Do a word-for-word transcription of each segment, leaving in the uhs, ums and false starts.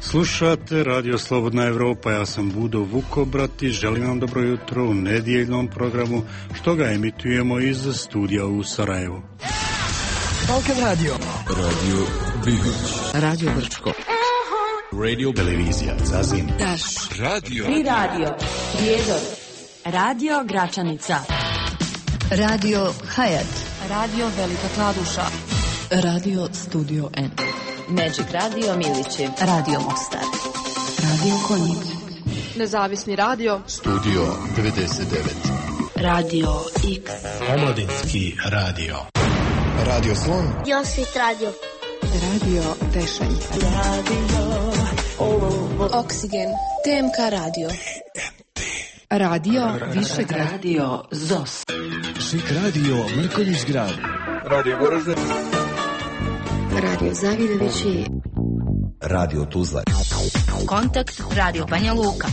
Slušate Radio Slobodna Evropa, ja sam Budo Vukobrat i želim vam dobro jutro u nedjeljnom programu što ga emitujemo iz studija u Sarajevu. Balkan Radio. Radio Bigoć. Radio Brčko. Radio Televizija Zazin. Daš. Radio. Tri radio. Prijedor. Radio Gračanica. Radio Hayat. Radio Velika Kladuša. Radio Studio N. Magic Radio Milići. Radio Mostar. Radio Konjic. Nezavisni radio. Studio devedeset devet. Radio X. Omladinski radio. Radio Slon. Josvit radio. Radio Tešanj. Radio Oksigen. T M K radio. Radio Višegrad. Radio Zos. Šik radio Mrkonjić grad. Radio Goražde. Radio Zavidovići. Radio Tuzla. Kontakt Radio Banja Luka.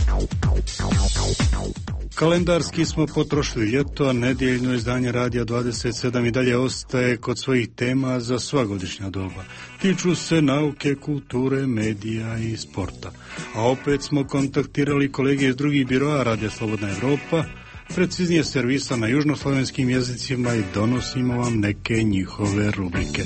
Kalendarski smo potrošili ljeto, a nedjeljno izdanje Radija dvadeset sedam i dalje ostaje kod svojih tema za sva godišnja doba. Tiču se nauke, kulture, medija i sporta. A opet smo kontaktirali kolege iz drugih biroa Radija Slobodna Evropa, preciznije servisa na južnoslovenskim jezicima i donosimo vam neke njihove rubrike.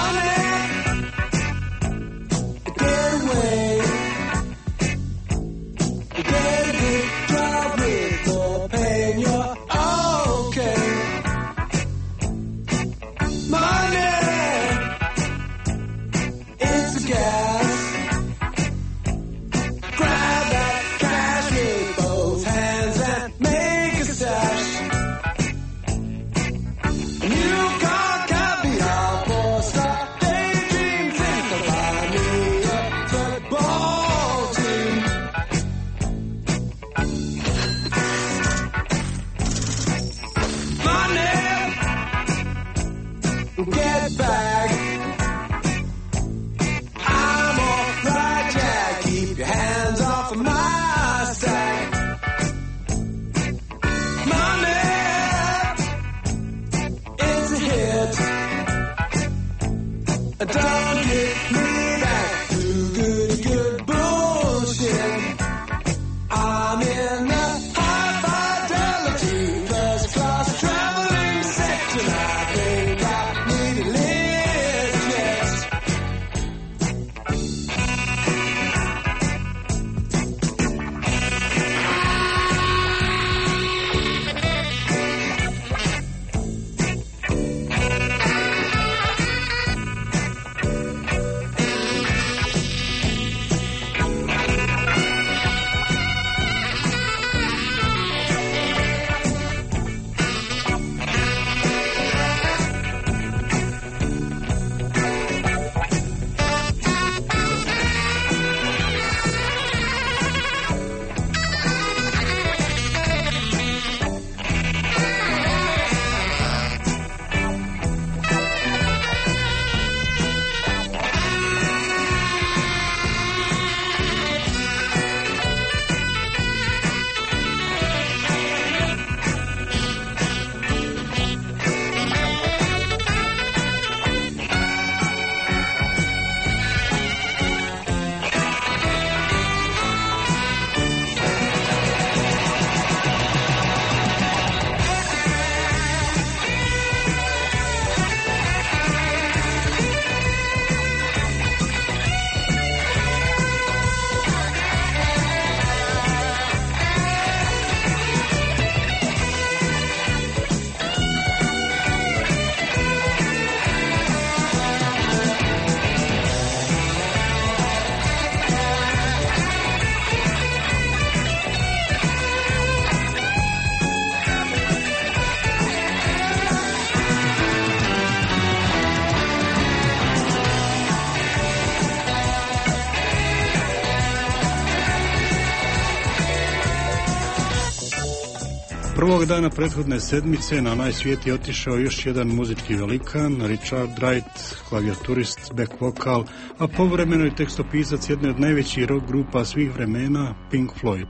Prvog dana prethodne sedmice na onaj svijet je otišao još jedan muzički velikan, Richard Wright, klavijaturist, back vokal, a povremeno je tekstopisac jedne od najvećih rock grupa svih vremena, Pink Floyd.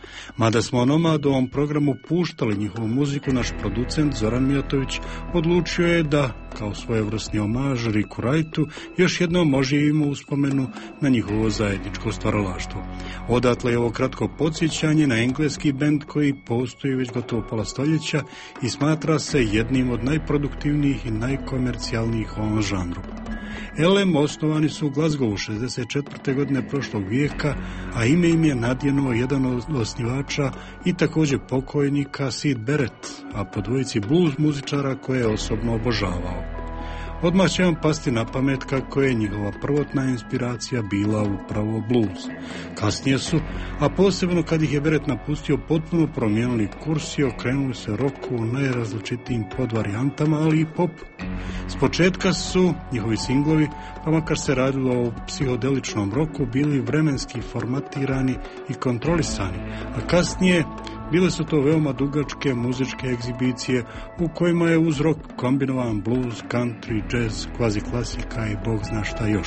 Mada smo o Nomadovom programu puštali njihovu muziku, naš producent Zoran Mijatović odlučio je da, kao svojevrsni omaž Riku Wrightu, još jednom oživimo uspomenu na njihovo zajedničko stvaralaštvo. Odatle je ovo kratko podsjećanje na engleski bend koji postoji već gotovo pola stoljeća i smatra se jednim od najproduktivnijih i najkomercijalnijih u ovom žanru. L M osnovani su u Glasgowu šezdeset četvrte godine prošlog vijeka, a ime im je nadjenuo jedan od osnivača i također pokojnika Syd Barrett, a po dvojici blues muzičara koje je osobno obožavao. Odmah će vam pasti na pamet kako je njihova prvotna inspiracija bila upravo blues. Kasnije su, a posebno kad ih je Barrett napustio, potpuno promijenili kurs i okrenuli se roku u najrazličitijim podvarijantama, ali i pop. S početka su njihovi singlovi, pa makar se radilo o psihodeličnom roku, bili vremenski formatirani i kontrolisani, a kasnije bile su to veoma dugačke muzičke egzibicije u kojima je uz rock kombinovan blues, country, jazz, kvazi klasika i bog zna šta još.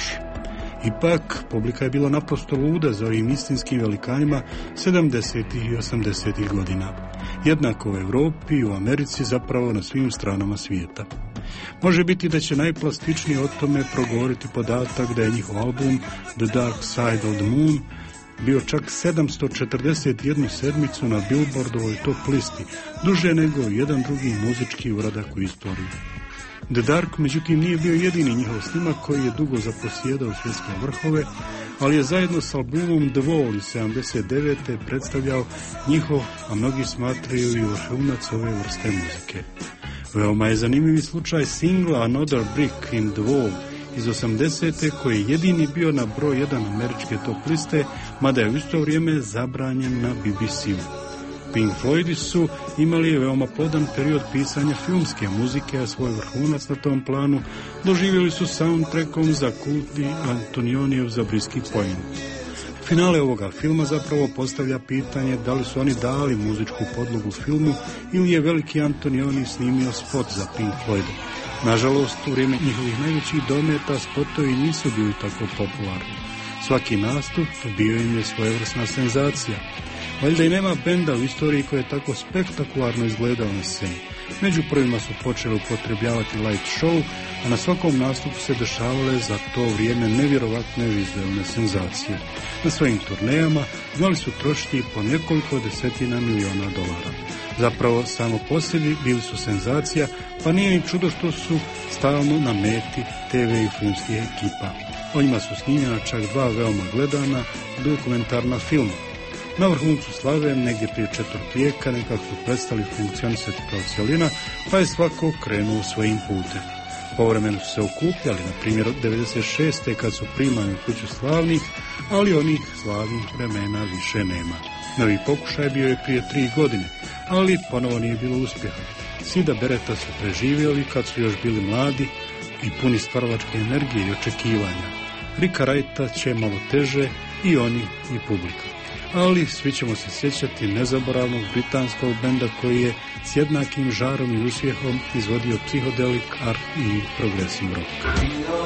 Ipak, publika je bila naprosto luda za ovim istinskim velikanima sedamdesetih i osamdesetih godina. Jednako u Europi i u Americi, zapravo na svim stranama svijeta. Može biti da će najplastičnije o tome progovoriti podatak da je njihov album The Dark Side of the Moon bio čak sedamsto četrdeset jednu sedmicu na Billboardovoj top listi, duže nego jedan drugi muzički uradak u istoriji. The Dark, međutim, nije bio jedini njihov snimak koji je dugo zaposjedao svjetske vrhove, ali je zajedno s albumom The Wall iz sedamdeset devete predstavljao njihov, a mnogi smatraju i vrhunac ove vrste muzike. Veoma je zanimljiv slučaj singla Another Brick in the Wall iz osamdesete koji je jedini bio na broj jedan američke top liste, mada je u isto vrijeme zabranjen na B B C-u. Pink Floydi su imali veoma plodan period pisanja filmske muzike, a svoj vrhunac na tom planu doživjeli su soundtrackom za kultni Antonionijev Zabriskie Point. Finale ovoga filma zapravo postavlja pitanje da li su oni dali muzičku podlogu filmu ili je veliki Antonioni snimio spot za Pink Floyde. Nažalost, u vrijeme njihovih najvećih dometa spotovi nisu bili tako popularni. Svaki nastup bio im je svojevrsna senzacija. Valjda i nema benda u istoriji koji je tako spektakularno izgledao na sceni. Među prvima su počeli upotrebljavati light show, a na svakom nastupu se dešavale za to vrijeme nevjerovatne vizualne senzacije. Na svojim turnejama znali su trošiti po nekoliko desetina miliona dolara. Zapravo, samo po sebi bili su senzacija, pa nije ni čudo što su stalno na meti te ve i filmskih ekipa. O njima su snimljena čak dva veoma gledana dokumentarna filma. Na vrhuncu slave, negdje prije četvrt vijeka, nekako su prestali funkcionisati kao cjelina, pa je svako krenuo svojim putem. Povremeno su se okupljali, na primjer od devedeset šeste kad su primani u kuću slavnih, ali onih slavnih vremena više nema. Novi pokušaj bio je prije tri godine, ali ponovo nije bilo uspjeha. Syda Barretta su preživjeli kad su još bili mladi i puni stvaralačke energije i očekivanja. Ricka Wrighta će malo teže, i oni i publika. Ali svi ćemo se sjećati nezaboravnog britanskog benda koji je s jednakim žarom i uspjehom izvodio psihodelik, art i progressive rock.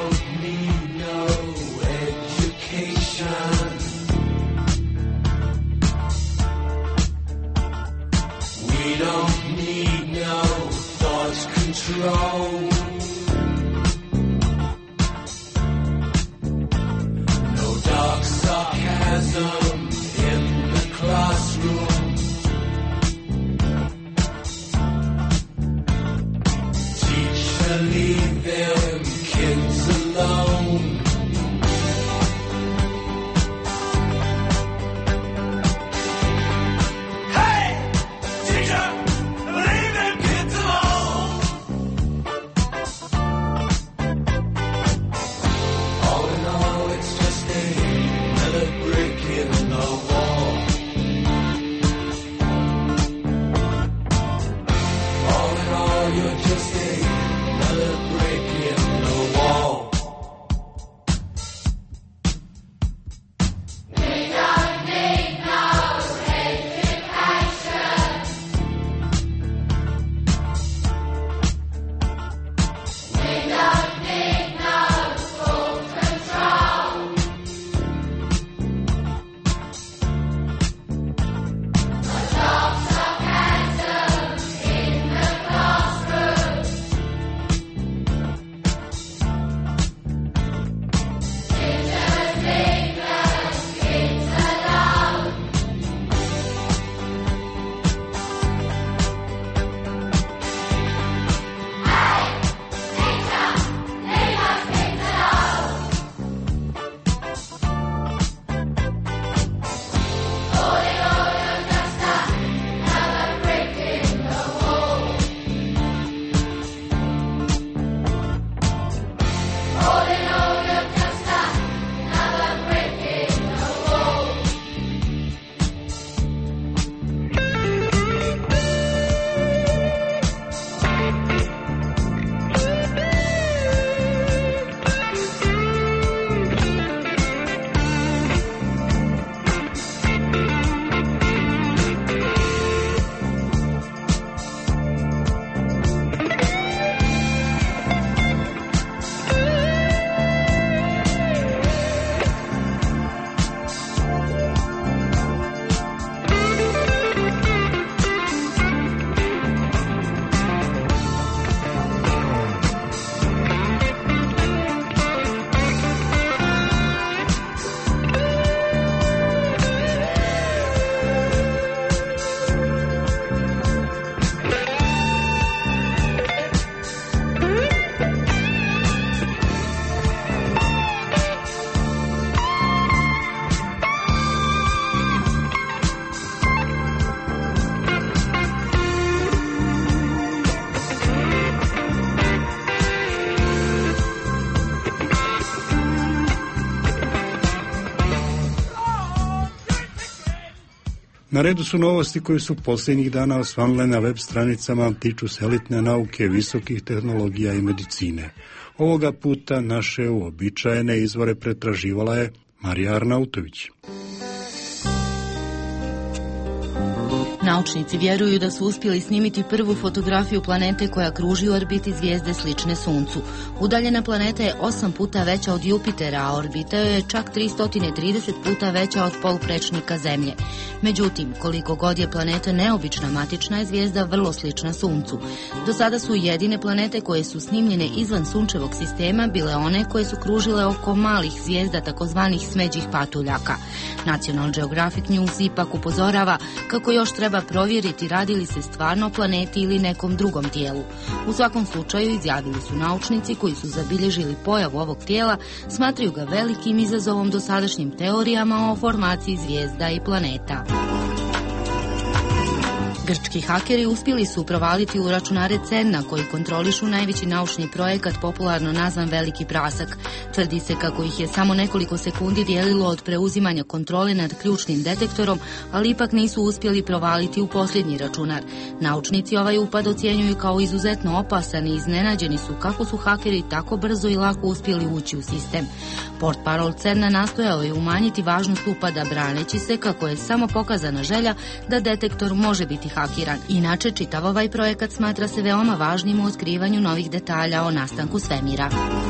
We don't need no thought control. No dark sarcasm in the classroom. Teacher, leave them kids alone. In Na redu su novosti koje su posljednjih dana osvanule na web stranicama, tiču se elitne nauke, visokih tehnologija i medicine. Ovoga puta naše uobičajene izvore pretraživala je Marija Arnautović. Naučnici vjeruju da su uspjeli snimiti prvu fotografiju planete koja kruži u orbiti zvijezde slične Suncu. Udaljena planeta je osam puta veća od Jupitera, a orbita je čak tristo trideset puta veća od poluprečnika Zemlje. Međutim, koliko god je planeta neobična, matična je zvijezda vrlo slična Suncu. Do sada su jedine planete koje su snimljene izvan sunčevog sistema bile one koje su kružile oko malih zvijezda, takozvanih smeđih patuljaka. National Geographic News ipak upozorava kako još treba provjeriti radi li se stvarno o planeti ili nekom drugom tijelu. U svakom slučaju, izjavili su naučnici koji su zabilježili pojavu ovog tijela, smatraju ga velikim izazovom dosadašnjim teorijama o formaciji zvijezda i planeta. Grčki hakeri uspjeli su provaliti u računare CERN-a koji kontrolišu najveći naučni projekat popularno nazvan Veliki prasak. Tvrdi se kako ih je samo nekoliko sekundi dijelilo od preuzimanja kontrole nad ključnim detektorom, ali ipak nisu uspjeli provaliti u posljednji računar. Naučnici ovaj upad ocjenjuju kao izuzetno opasan i iznenađeni su kako su hakeri tako brzo i lako uspjeli ući u sistem. Portparol CERN-a nastojao je umanjiti važnost upada braneći se kako je samo pokazana želja da detektor može biti hakiran. Inače, čitav ovaj projekat smatra se veoma važnim u otkrivanju novih detalja o nastanku svemira.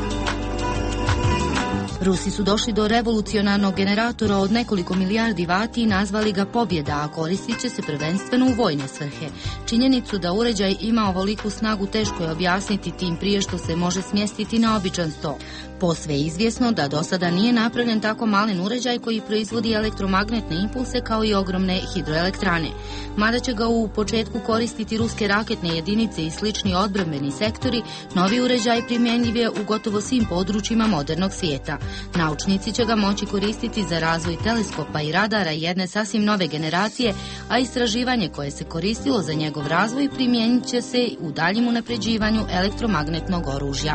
Rusi su došli do revolucionarnog generatora od nekoliko milijardi vati i nazvali ga Pobjeda, a koristit će se prvenstveno u vojne svrhe. Činjenicu da uređaj ima ovoliku snagu teško je objasniti, tim prije što se može smjestiti na običan sto. Posve je izvjesno da do sada nije napravljen tako malen uređaj koji proizvodi elektromagnetne impulse kao i ogromne hidroelektrane. Mada će ga u početku koristiti ruske raketne jedinice i slični odbrambeni sektori, novi uređaj primjenjiv je u gotovo svim područjima modernog svijeta. Naučnici će ga moći koristiti za razvoj teleskopa i radara jedne sasvim nove generacije, a istraživanje koje se koristilo za njegov razvoj primijenit će se u daljem unapređivanju elektromagnetnog oružja.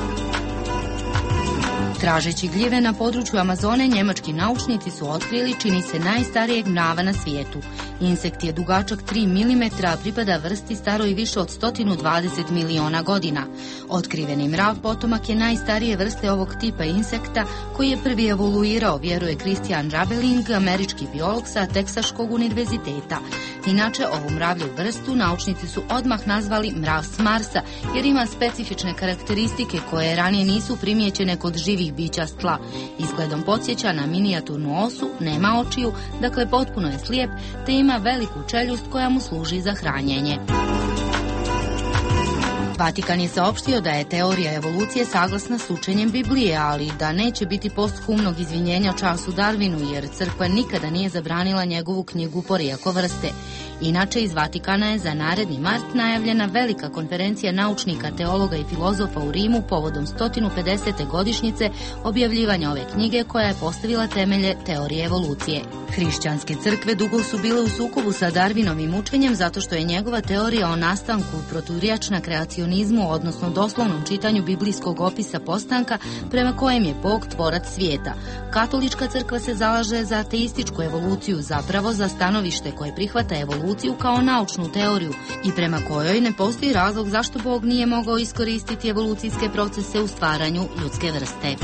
Tražeći gljive na području Amazone, njemački naučnici su otkrili, čini se, najstarijeg mrava na svijetu. Insekt je dugačak tri milimetra, a pripada vrsti staroj više od sto dvadeset miliona godina. Otkriveni mrav potomak je najstarije vrste ovog tipa insekta, koji je prvi evoluirao, vjeruje Christian Rabeling, američki biolog sa Teksaškog univerziteta. Inače, ovu mravlju vrstu naučnici su odmah nazvali mrav s Marsa, jer ima specifične karakteristike koje ranije nisu primijećene kod živih bića s tla. Izgledom podsjeća na minijaturnu osu, nema očiju, dakle potpuno je slijep, te ima veliku čeljust koja mu služi za hranjenje. Vatikan je saopštio da je teorija evolucije saglasna s učenjem Biblije, ali da neće biti posthumnog izvinjenja Charlesu Darwinu, jer crkva nikada nije zabranila njegovu knjigu Porijeklo vrste. Inače, iz Vatikana je za naredni mart najavljena velika konferencija naučnika, teologa i filozofa u Rimu povodom sto pedesete godišnjice objavljivanja ove knjige koja je postavila temelje teorije evolucije. Hrišćanske crkve dugo su bile u sukobu sa Darwinovim učenjem zato što je njegova teorija o nastanku proturječna kreacionizmu, odnosno doslovnom čitanju biblijskog opisa postanka prema kojem je Bog tvorac svijeta. Katolička crkva se zalaže za ateističku evoluciju, zapravo za stanovište koje prihvata evoluciju kao naučnu teoriju i prema kojoj ne postoji razlog zašto Bog nije mogao iskoristiti evolucijske procese u stvaranju ljudske vrste.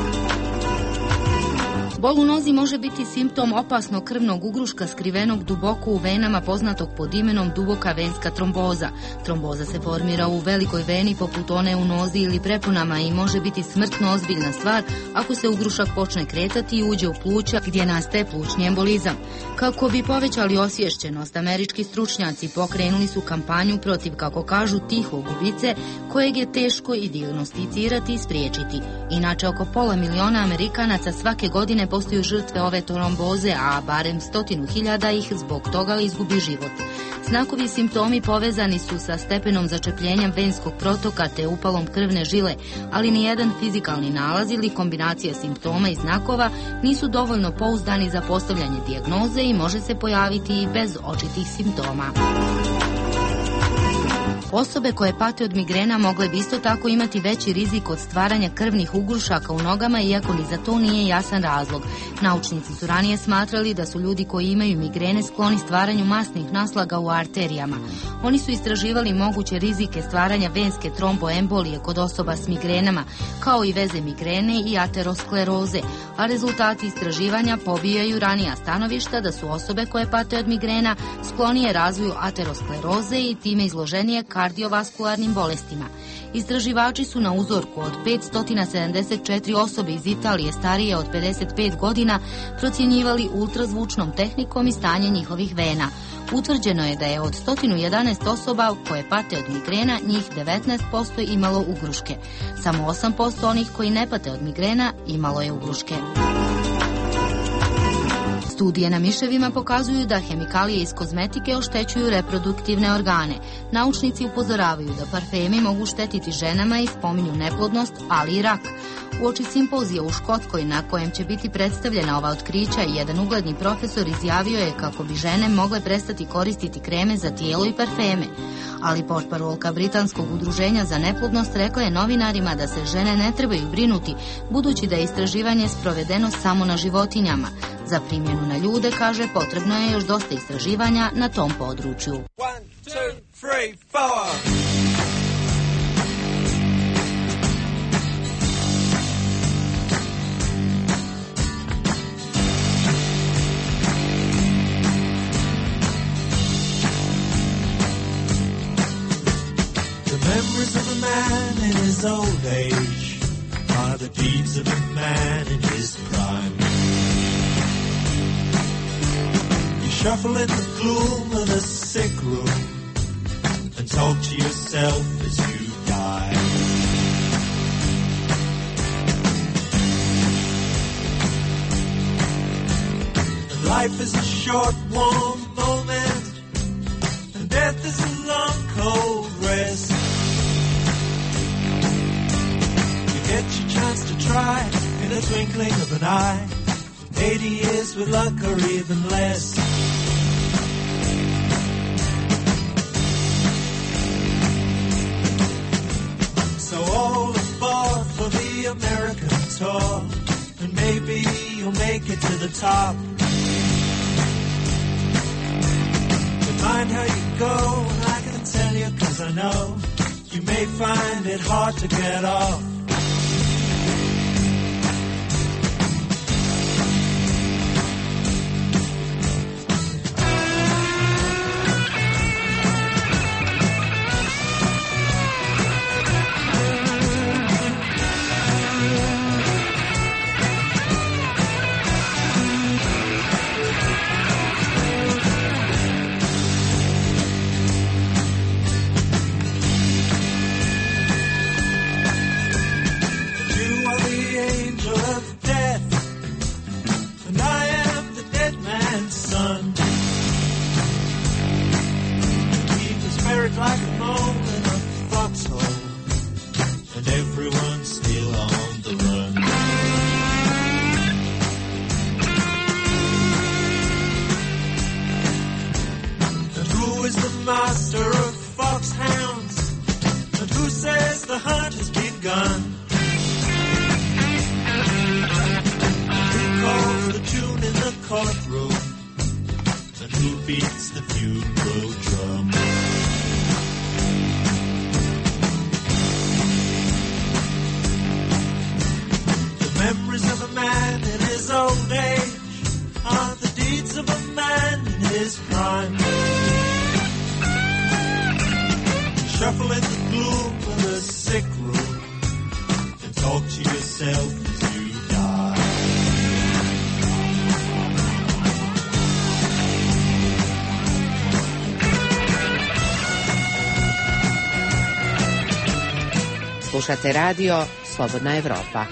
Bol u nozi može biti simptom opasnog krvnog ugruška skrivenog duboko u venama poznatog pod imenom duboka venska tromboza. Tromboza se formira u velikoj veni poput one u nozi ili prepunama i može biti smrtno ozbiljna stvar ako se ugrušak počne kretati i uđe u pluća gdje nastaje plućni embolizam. Kako bi povećali osviješćenost, američki stručnjaci pokrenuli su kampanju protiv, kako kažu, tihog ubice kojeg je teško i dijagnosticirati i spriječiti. Inače, oko pola miliona Amerikanaca svake godine postaju žrtve ove tromboze, a barem stotinu hiljada ih zbog toga izgubi život. Znakovi i simptomi povezani su sa stepenom začepljenja venskog protoka te upalom krvne žile, ali nijedan fizikalni nalaz ili kombinacija simptoma i znakova nisu dovoljno pouzdani za postavljanje dijagnoze i može se pojaviti i bez očitih simptoma. Osobe koje pate od migrena mogle bi isto tako imati veći rizik od stvaranja krvnih ugrušaka u nogama, iako ni za to nije jasan razlog. Naučnici su ranije smatrali da su ljudi koji imaju migrene skloni stvaranju masnih naslaga u arterijama. Oni su istraživali moguće rizike stvaranja venske tromboembolije kod osoba s migrenama, kao i veze migrene i ateroskleroze, a rezultati istraživanja pobijaju ranija stanovišta da su osobe koje pate od migrena sklonije razvoju ateroskleroze i time izloženije kardiovaskularnim bolestima. Istraživači su na uzorku od petsto sedamdeset četiri osobe iz Italije starije od pedeset pet godina procjenjivali ultrazvučnom tehnikom i stanje njihovih vena. Utvrđeno je da je od sto jedanaest osoba koje pate od migrena, njih devetnaest posto imalo ugruške. Samo osam posto onih koji ne pate od migrena imalo je ugruške. Studije na miševima pokazuju da hemikalije iz kozmetike oštećuju reproduktivne organe. Naučnici upozoravaju da parfemi mogu štetiti ženama i spominju neplodnost, ali i rak. Uoči simpozija u Škotskoj na kojem će biti predstavljena ova otkrića, jedan ugledni profesor izjavio je kako bi žene mogle prestati koristiti kreme za tijelo i parfeme. Ali portparolka Britanskog udruženja za neplodnost rekla je novinarima da se žene ne trebaju brinuti, budući da je istraživanje sprovedeno samo na životinjama. Za primjenu na ljude, kaže, potrebno je još dosta istraživanja na tom području. One, two, three, four. Memories of a man in his old age are the deeds of a man in his prime. You shuffle in the gloom of the sick room and talk to yourself as you die. And life is a short, warm moment, and death is a long, cold rest. Get your chance to try in the twinkling of an eye. Eighty years with luck or even less. So all aboard for the American tour, and maybe you'll make it to the top. But mind how you go, and I can tell you 'cause I know you may find it hard to get off. Like a mole in a foxhole, and everyone's still on the run. And who is the master of foxhounds? And who says the hunt has begun? Who calls the tune in the courtroom? And who beats the funeral drum? Memories of a man in his old age are the deeds of a man in his prime. Shuffle in the gloom of the sick room and talk to yourself as you die. Slušate radio Slobodna Evropa.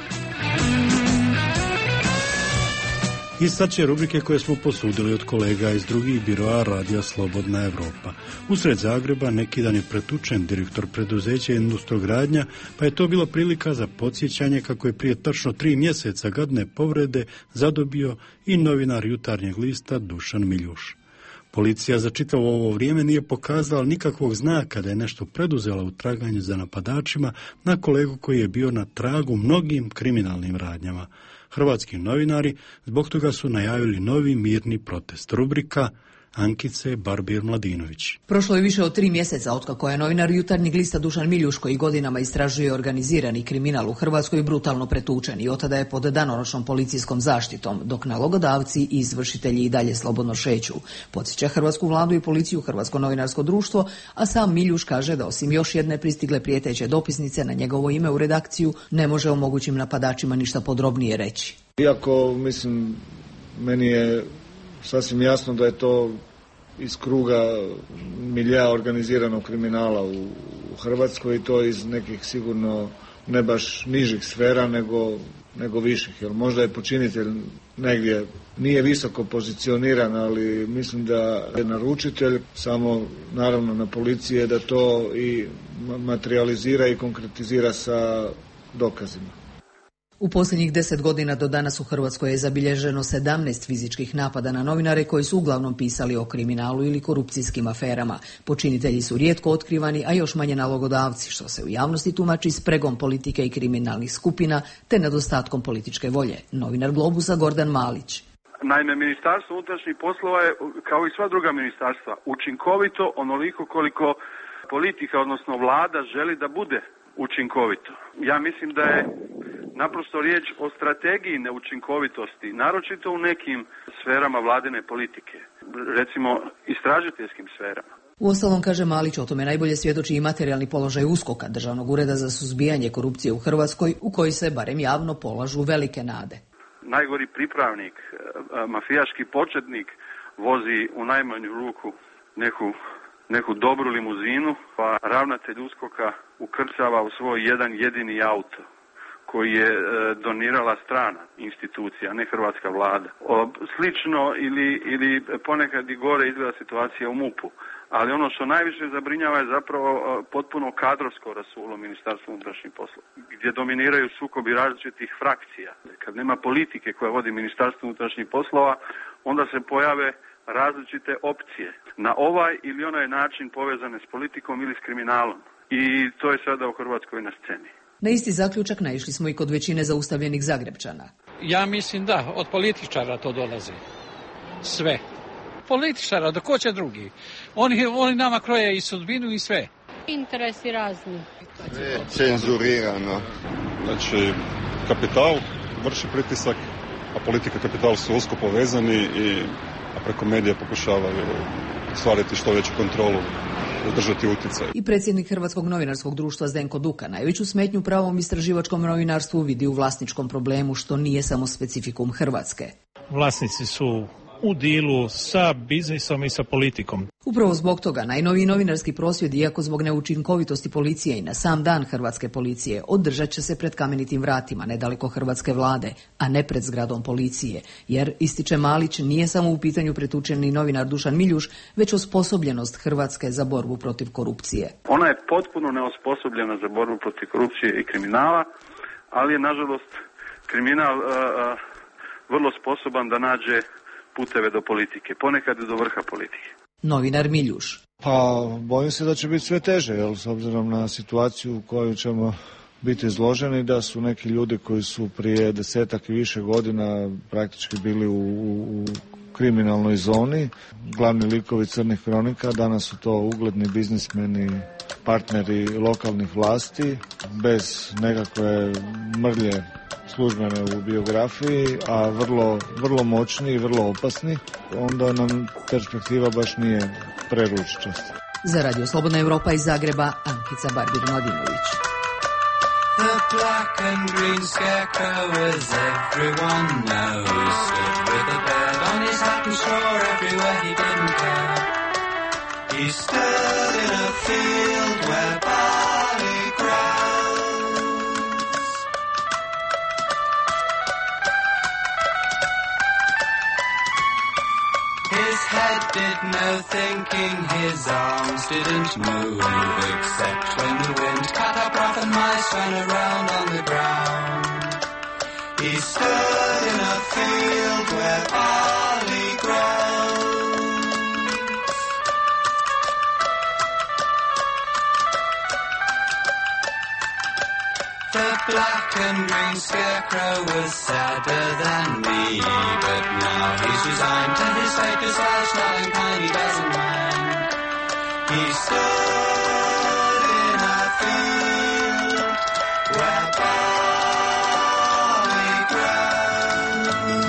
I sad će rubrike koje smo posudili od kolega iz drugih biroa Radija Slobodna Evropa. Usred Zagreba neki dan je pretučen direktor preduzeća Industrogradnja, pa je to bila prilika za podsjećanje kako je prije tačno tri mjeseca gadne povrede zadobio i novinar Jutarnjeg lista Dušan Miljuš. Policija za čitavo ovo vrijeme nije pokazala nikakvog znaka da je nešto preduzela u traganju za napadačima na kolegu koji je bio na tragu mnogim kriminalnim radnjama. Hrvatski novinari zbog toga su najavili novi mirni protest. Rubrika Ankice Barbir-Mladinović. Prošlo je više od tri mjeseca otkako je novinar Jutarnjeg lista Dušan Miljuš, koji godinama istražuje organizirani kriminal u Hrvatskoj, brutalno pretučen i otada je pod danonoćnom policijskom zaštitom, dok nalogodavci i izvršitelji i dalje slobodno šeću. Podsjeća hrvatsku vladu i policiju Hrvatsko novinarsko društvo, a sam Miljuš kaže da osim još jedne pristigle prijeteće dopisnice na njegovo ime u redakciju, ne može o mogućim napadačima ništa podrobnije reći. Iako, mislim, meni je sasvim jasno da je to iz kruga milja organiziranog kriminala u, u Hrvatskoj, i to iz nekih sigurno ne baš nižih sfera nego, nego viših. Jer možda je počinitelj negdje nije visoko pozicioniran, ali mislim da je naručitelj, samo naravno na policiji je da to i materializira i konkretizira sa dokazima. U posljednjih deset godina do danas u Hrvatskoj je zabilježeno sedamnaest fizičkih napada na novinare koji su uglavnom pisali o kriminalu ili korupcijskim aferama. Počinitelji su rijetko otkrivani, a još manje nalogodavci, što se u javnosti tumači spregom politike i kriminalnih skupina te nedostatkom političke volje. Novinar Globusa Gordan Malić. Naime, Ministarstvo unutrašnjih poslova je, kao i sva druga ministarstva, učinkovito onoliko koliko politika, odnosno vlada, želi da bude učinkovito. Ja mislim da je naprosto riječ o strategiji neučinkovitosti, naročito u nekim sferama vladine politike, recimo istražiteljskim sferama. Uostalom, kaže Malić, o tome najbolje svjedoči i materijalni položaj USKOK-a, Državnog ureda za suzbijanje korupcije u Hrvatskoj, u koji se barem javno polažu velike nade. Najgori pripravnik, mafijaški početnik, vozi u najmanju ruku neku neku dobru limuzinu, pa ravnatelj USKOK-a ukrcava u svoj jedan jedini auto koji je e, donirala strana institucija, ne hrvatska vlada. O, slično ili, ili ponekad i gore izgleda situacija u MUP-u, ali ono što najviše zabrinjava je zapravo e, potpuno kadrovsko rasulo Ministarstva unutrašnjih poslova, gdje dominiraju sukobi različitih frakcija. Kad nema politike koja vodi Ministarstvo unutrašnjih poslova, onda se pojave različite opcije na ovaj ili onaj način povezane s politikom ili s kriminalom. I to je sada u Hrvatskoj na sceni. Na isti zaključak naišli smo i kod većine zaustavljenih Zagrepčana. Ja mislim da, od političara to dolazi. Sve. Političara, do ko će drugi? Oni, oni nama kroje i sudbinu i sve. Interesi razni. Sve cenzurirano. Znači, kapital vrši pritisak, a politika i kapital su usko povezani i a preko medija pokušavaju stvariti što veću kontrolu, održati utjecaj. I predsjednik Hrvatskog novinarskog društva Zdenko Duka najveću smetnju pravom istraživačkom novinarstvu vidi u vlasničkom problemu, što nije samo specifikum Hrvatske. Vlasnici su u dilu sa biznisom i sa politikom. Upravo zbog toga najnoviji novinarski prosvjed, iako zbog neučinkovitosti policije i na sam dan hrvatske policije, održat će se pred kamenitim vratima nedaleko hrvatske vlade, a ne pred zgradom policije, jer, ističe Malić, nije samo u pitanju pretučeni novinar Dušan Miljuš, već osposobljenost Hrvatske za borbu protiv korupcije. Ona je potpuno neosposobljena za borbu protiv korupcije i kriminala, ali je, nažalost, kriminal uh, uh, vrlo sposoban da nađe puteve do politike, ponekad do vrha politike. Novinar Miljuš. Pa, bojim se da će biti sve teže, jer s obzirom na situaciju u kojoj ćemo biti izloženi, da su neki ljudi koji su prije desetak i više godina praktički bili u, u kriminalnoj zoni, glavni likovi crnih kronika, danas su to ugledni biznismeni, partneri lokalnih vlasti, bez nekakve mrlje službene u biografiji, a vrlo, vrlo moćni i vrlo opasni, onda nam perspektiva baš nije preručičast. Za Radio Slobodna Evropa iz Zagreba, Ankica Barbir-Mladinović. The black and green scarecrow, as everyone knows, stood with a bird on his hat and straw everywhere he didn't care. He stood in a field where barley grows. His head did no thinking, his arms didn't move, except when the wind cut up rough and mice ran around on the ground. He stood in a field where barley grows. black and green scarecrow was sadder than me, but now he's resigned to his fate, 'cause Welsh loving kind he doesn't mind. He stood in a field where barley grows.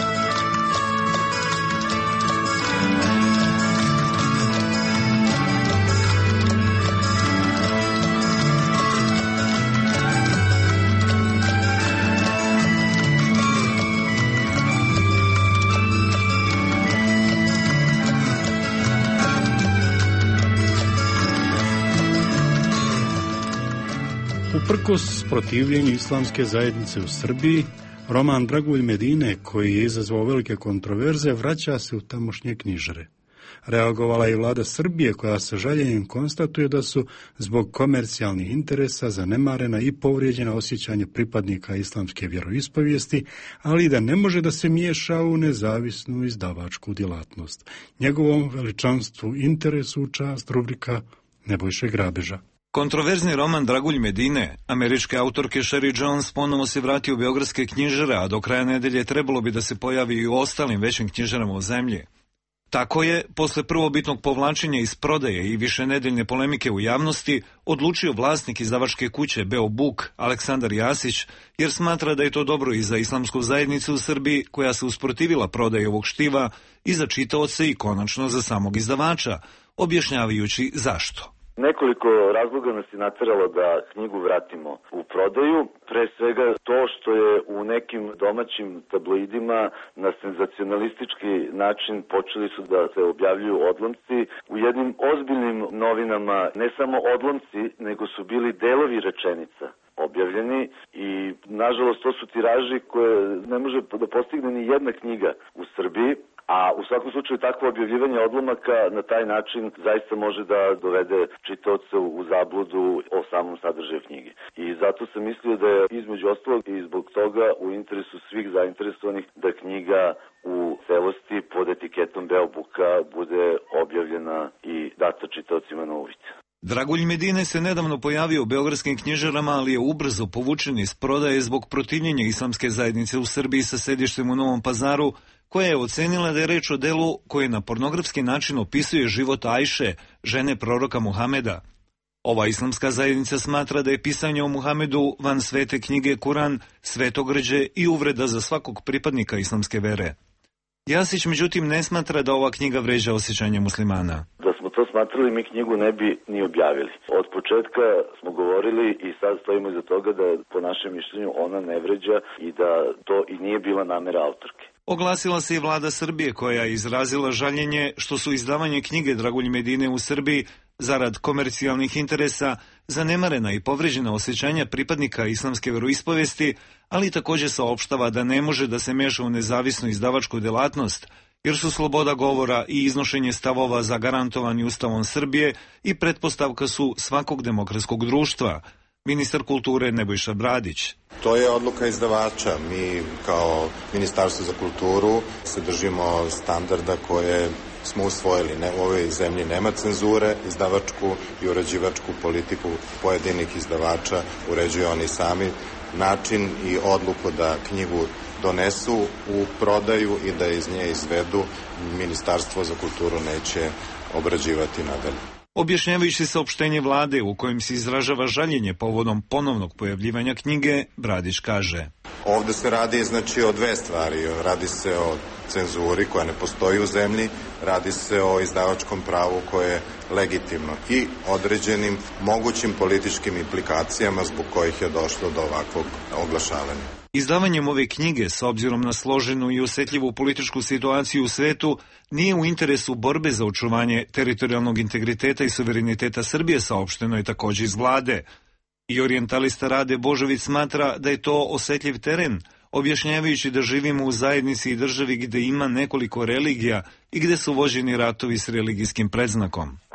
Uprkos protivljenju islamske zajednice u Srbiji, roman Dragulj Medine, koji je izazvao velike kontroverze, vraća se u tamošnje knjižare. Reagovala je i vlada Srbije, koja sa žaljenjem konstatuje da su zbog komercijalnih interesa zanemarena i povrijeđena osjećanja pripadnika islamske vjeroispovijesti, ali da ne može da se miješa u nezavisnu izdavačku djelatnost. Njegovom veličanstvu interesu u čast rubrika Nebojše Grabeža. Kontroverzni roman Dragulj Medine, američke autorke Sherry Jones, ponovo se vratio u beogradske knjižare, a do kraja nedelje trebalo bi da se pojavi i u ostalim većim knjižarama u zemlji. Tako je, posle prvobitnog povlačenja iz prodaje i višenedeljne polemike u javnosti, odlučio vlasnik izdavačke kuće Beo Buk, Aleksandar Jasić, jer smatra da je to dobro i za islamsku zajednicu u Srbiji, koja se usprotivila prodaji ovog štiva, i za čitaoce i konačno za samog izdavača, objašnjavajući zašto. Nekoliko razloga nas je nateralo da knjigu vratimo u prodaju. Pre svega to što je u nekim domaćim tabloidima na senzacionalistički način počeli su da se objavljuju odlomci. U jednim ozbiljnim novinama ne samo odlomci, nego su bili delovi rečenica objavljeni i nažalost to su tiraži koje ne može da postigne ni jedna knjiga u Srbiji. A u svakom slučaju takvo objavljivanje odlomaka na taj način zaista može da dovede čitaoce u zabludu o samom sadržaju knjige. I zato sam mislio da je između ostalog i zbog toga u interesu svih zainteresovanih da knjiga u celosti pod etiketom Beo Buka bude objavljena i data čitaocima na uvid. Dragulj Medine se nedavno pojavio u beogradskim knjižarama, ali je ubrzo povučen iz prodaje zbog protivljenja islamske zajednice u Srbiji sa sedištem u Novom Pazaru, koja je ocenila da je reč o delu koje na pornografski način opisuje život Ajše, žene proroka Muhameda. Ova islamska zajednica smatra da je pisanje o Muhamedu van svete knjige Kuran, svetogrđe i uvreda za svakog pripadnika islamske vere. Jasić međutim ne smatra da ova knjiga vređa osjećanje muslimana. Da smo to smatrali, mi knjigu ne bi ni objavili. Od početka smo govorili i sad stojimo iza toga da po našem mišljenju ona ne vređa i da to i nije bila namera autorke. Oglasila se i vlada Srbije, koja je izrazila žaljenje što su izdavanje knjige Dragulj Medine u Srbiji zarad komercijalnih interesa zanemarena i povređena osjećanja pripadnika islamske veroispovesti, ali također saopštava da ne može da se meša u nezavisnu izdavačku delatnost, jer su sloboda govora i iznošenje stavova zagarantovani Ustavom Srbije i pretpostavka su svakog demokratskog društva. Ministar kulture Nebojša Bradić. To je odluka izdavača. Mi kao Ministarstvo za kulturu se držimo standarda koje smo usvojili. Ne, u ovoj zemlji nema cenzure, izdavačku i uređivačku politiku pojedinih izdavača uređuju oni sami. Način i odluku da knjigu donesu u prodaju i da iz nje izvedu, Ministarstvo za kulturu neće obrađivati nadalje. Objašnjavajući saopštenje vlade u kojem se izražava žaljenje povodom ponovnog pojavljivanja knjige, Bradić kaže: Ovde se radi znači o dve stvari. Radi se o cenzuri koja ne postoji u zemlji, radi se o izdavačkom pravu koje je legitimno i određenim mogućim političkim implikacijama zbog kojih je došlo do ovakvog oglašavanja. Izdavanjem ove knjige, s obzirom na složenu i osjetljivu političku situaciju u svetu, nije u interesu borbe za očuvanje teritorijalnog integriteta i suvereniteta Srbije, saopšteno je također iz vlade. I orijentalista Rade Božović smatra da je to osjetljiv teren, objašnjavajući da živimo u zajednici i državi gde ima nekoliko religija i gde su vođeni ratovi s religijskim predznakom.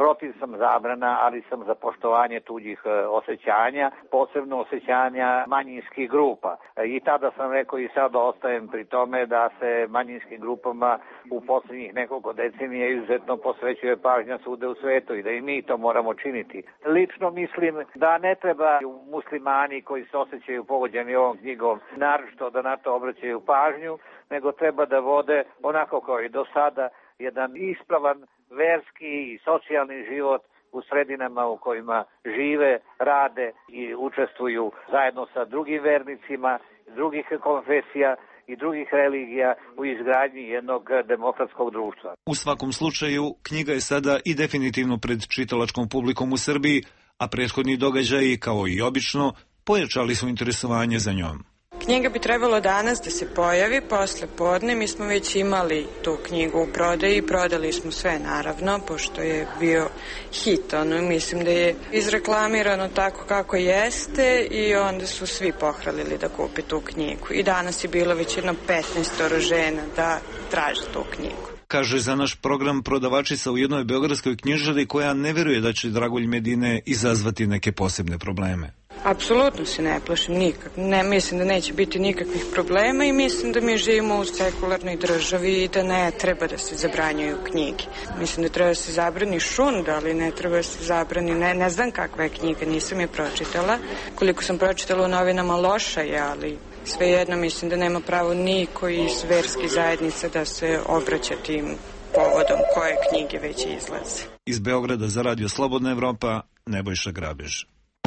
protiv sam zabrana, ali sam za poštovanje tuđih osjećanja, posebno osjećanja manjinskih grupa. I tada sam rekao i sada ostajem pri tome da se manjinskim grupama u posljednjih nekoliko decenija izuzetno posvećuje pažnja svuda u svetu i da i mi to moramo činiti. Lično mislim da ne treba muslimani koji se osjećaju pogođeni ovom knjigom naročito da na to obraćaju pažnju, nego treba da vode onako kao i do sada jedan ispravan verski i socijalni život u sredinama u kojima žive, rade i učestvuju zajedno sa drugim vernicima, drugih konfesija i drugih religija u izgradnji jednog demokratskog društva. U svakom slučaju, knjiga je sada i definitivno pred čitalačkom publikom u Srbiji, a prethodni događaji, kao i obično, pojačali su interesovanje za njom. Knjiga bi trebalo danas da se pojavi posle podne. Mi smo već imali tu knjigu u prodaji, prodali smo sve naravno, pošto je bio hit. Ono, mislim da je izreklamirano tako kako jeste i onda su svi pohralili da kupi tu knjigu. I danas je bilo već jedno petnaest žena da traže tu knjigu. Kaže za naš program prodavačica u jednoj beogradskoj knjižari koja ne veruje da će Dragulj Medine izazvati neke posebne probleme. Apsolutno se ne plašim nikak. Ne mislim da neće biti nikakvih problema i mislim da mi živimo u sekularnoj državi i da ne treba da se zabranjuju knjige. Mislim da treba da se zabrani šund, ali ne treba da se zabrani, ne, ne znam kakva je knjiga, nisam je pročitala. Koliko sam pročitala u novinama loša je, ali svejedno mislim da nema pravo niko iz verskih zajednica da se obraća tim povodom koje knjige već izlaze. Iz Beograda za Radio Slobodna Evropa, Nebojša Grabež.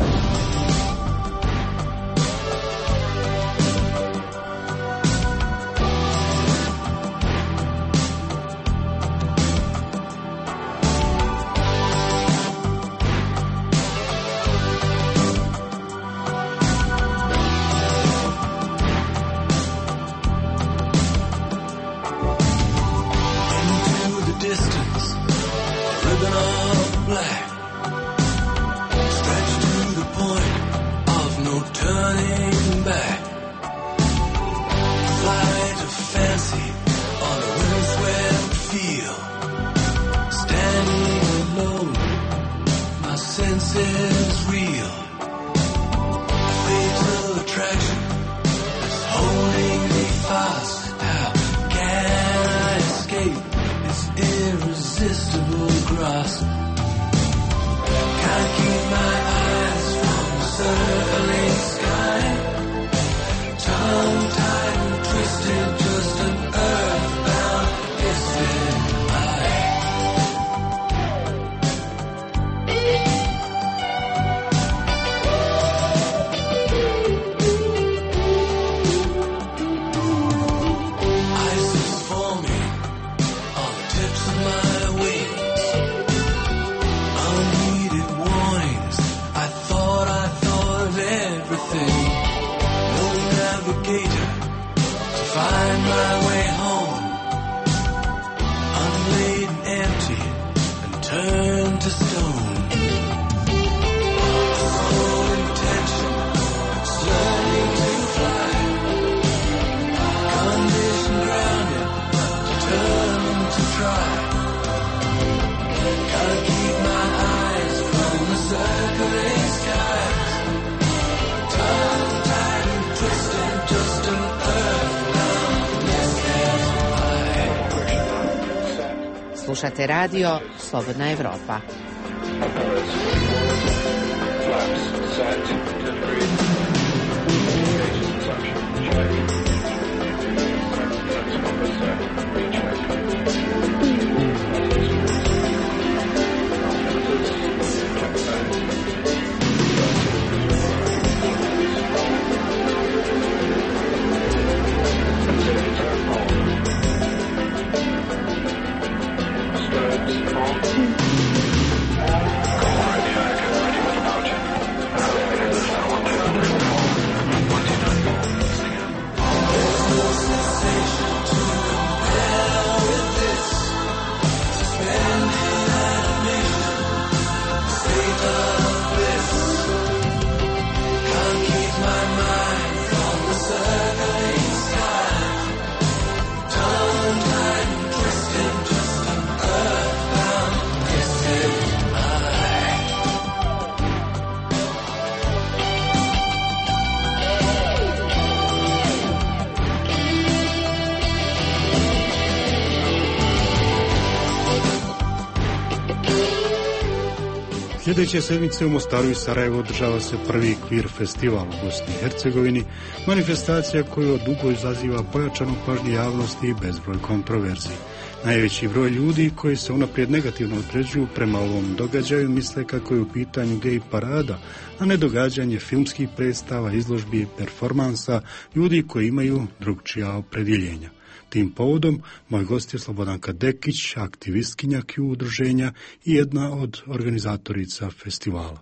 Slušate radio Slobodna Evropa. Sljedeće sedmice u Mostaru i Sarajevu održava se prvi kvir festival u Bosni i Hercegovini, manifestacija koju dugo izaziva pojačanu pažnju javnosti i bezbroj kontroverzi. Najveći broj ljudi koji se unaprijed negativno određuju prema ovom događaju misle kako je u pitanju gej parada, a ne događanje filmskih predstava, izložbi i performansa ljudi koji imaju drugčija opredjeljenja. Tim povodom, moj gost je Slobodanka Dekić, aktivistkinja Q udruženja i jedna od organizatorica festivala.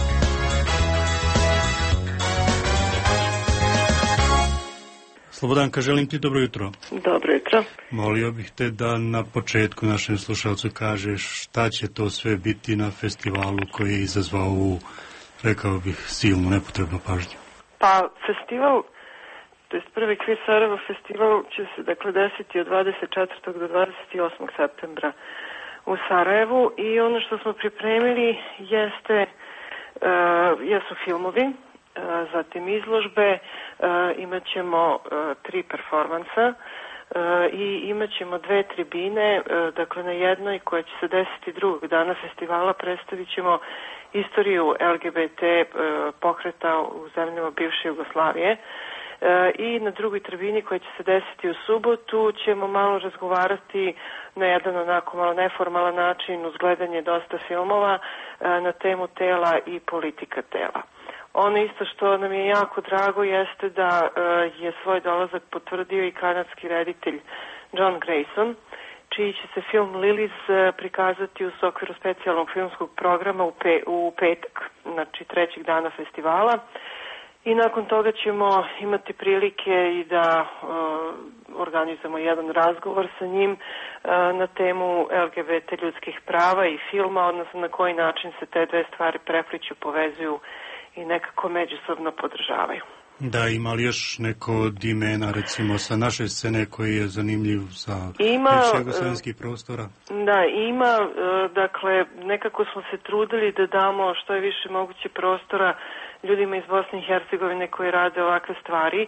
Slobodanka, želim ti dobro jutro. Dobro jutro. Molio bih te da na početku našem slušalcu kažeš šta će to sve biti na festivalu koji je izazvao ovu, rekao bih, silnu nepotrebnu pažnju. Pa, festival, to je prvi Kvir Sarajevo festival, će se dakle desiti od dvadeset četvrtog do dvadeset osmog septembra u Sarajevu i ono što smo pripremili jeste, uh, jesu filmovi, uh, zatim izložbe, uh, imat ćemo uh, tri performansa uh, i imat ćemo dve tribine, uh, dakle na jednoj koja će se desiti drugog dana festivala predstavit ćemo istoriju L G B T uh, pokreta u zemljama bivše Jugoslavije. I na drugoj tribini koja će se desiti u subotu ćemo malo razgovarati na jedan onako malo neformalan način uz gledanje dosta filmova na temu tela i politika tela. Ono isto što nam je jako drago jeste da je svoj dolazak potvrdio i kanadski reditelj John Grayson, čiji će se film Lilies prikazati u okviru specijalnog filmskog programa u, pe, u petak, znači trećeg dana festivala. I nakon toga ćemo imati prilike i da uh, organizujemo jedan razgovor sa njim uh, na temu L G B T ljudskih prava i filma, odnosno na koji način se te dve stvari prepliću, povezuju i nekako međusobno podržavaju. Da, ima li još neko od imena, recimo, sa naše scene koji je zanimljiv za jugoslovenskih prostora? Da, ima. Dakle, nekako smo se trudili da damo što je više moguće prostora ljudima iz Bosne i Hercegovine koji rade ovakve stvari.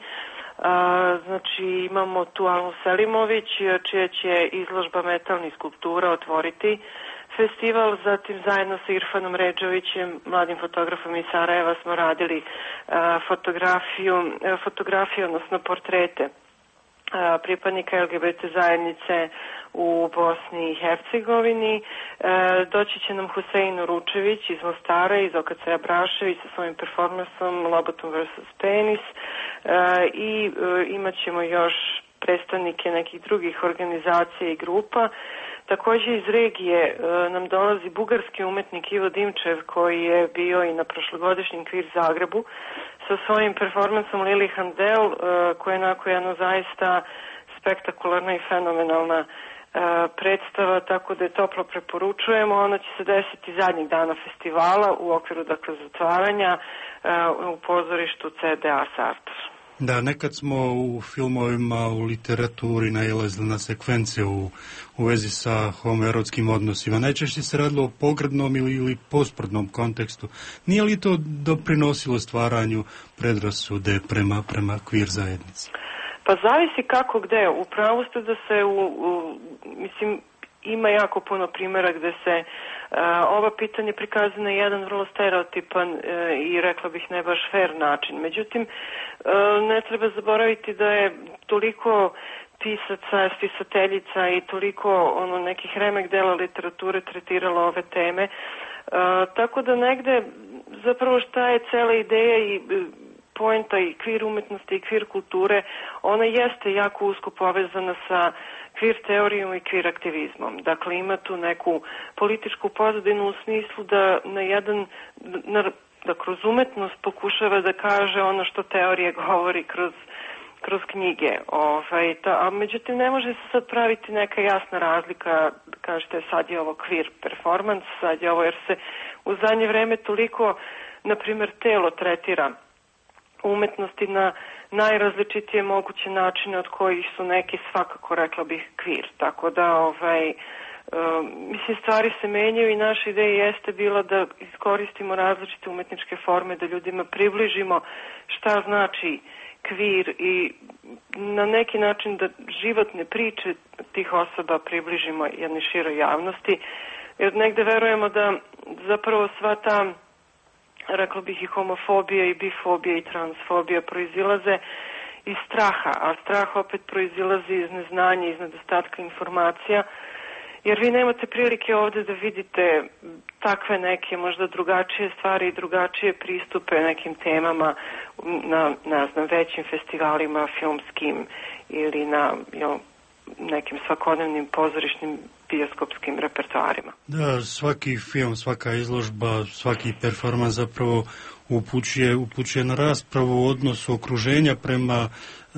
Znači, imamo tu Alnu Selimović, čija će izložba metalnih skulptura otvoriti festival, zatim zajedno sa Irfanom Redžovićem, mladim fotografom iz Sarajeva, smo radili uh, fotografiju, uh, fotografiju, odnosno portrete uh, pripadnika L G B T zajednice u Bosni i Hercegovini. Uh, doći će nam Husein Uručević iz Mostara, iz O K C-a Brašević sa svojim performansom Lobotom versus Penis uh, i uh, imat ćemo još predstavnike nekih drugih organizacija i grupa. Također iz regije e, nam dolazi bugarski umetnik Ivo Dimčev koji je bio i na prošlogodišnjem Kvir Zagrebu sa svojim performansom Lili Handel e, koja je onako jedna zaista spektakularna i fenomenalna e, predstava, tako da je toplo preporučujemo. Ona će se desiti zadnjih dana festivala u okviru dakle zatvaranja e, u pozorištu C D A Sartor. Da, nekad smo u filmovima, u literaturi nailazili na sekvence u, u vezi sa homoerotskim odnosima. Najčešće se radilo o pogrdnom ili, ili posprdnom kontekstu. Nije li to doprinosilo stvaranju predrasude prema, prema queer zajednici? Pa zavisi kako gde. Upravo ste da se, u, u, mislim, ima jako puno primjera gde se uh, ova pitanja prikazuju na jedan vrlo stereotipan uh, i rekla bih ne baš fair način. Međutim, uh, ne treba zaboraviti da je toliko pisaca, spisateljica i toliko ono nekih remek dela literature tretiralo ove teme. Uh, tako da negde zapravo šta je cela ideja i poenta i kvir umetnosti i kvir kulture, ona jeste jako usko povezana sa kvir teorijom i kvir aktivizmom. Dakle, ima tu neku političku pozadinu u smislu da na jedan, na, da kroz umetnost pokušava da kaže ono što teorija govori kroz, kroz knjige. Ovaj, ta, a međutim, ne može se sad praviti neka jasna razlika, kažete sad je ovo kvir performans, sad je ovo, jer se u zadnje vreme toliko, na primjer, telo tretira umetnosti na najrazličitije moguće načine od kojih su neki svakako rekla bih kvir. Tako da ovaj, um, mislim stvari se menjaju i naša ideja jeste bila da iskoristimo različite umetničke forme, da ljudima približimo šta znači kvir i na neki način da životne priče tih osoba približimo jednoj široj javnosti. Jer negde verujemo da zapravo sva ta, rekla bih, i homofobija i bifobija i transfobija proizilaze iz straha, a strah opet proizilazi iz neznanja, iz nedostatka informacija, jer vi nemate prilike ovde da vidite takve neke možda drugačije stvari i drugačije pristupe nekim temama na, ne znam, većim festivalima filmskim ili na jo, nekim svakodnevnim pozorišnim bioskopskim repertoarima. Da, svaki film, svaka izložba, svaki performans zapravo upućuje, upućuje na raspravu o odnosu okruženja prema e,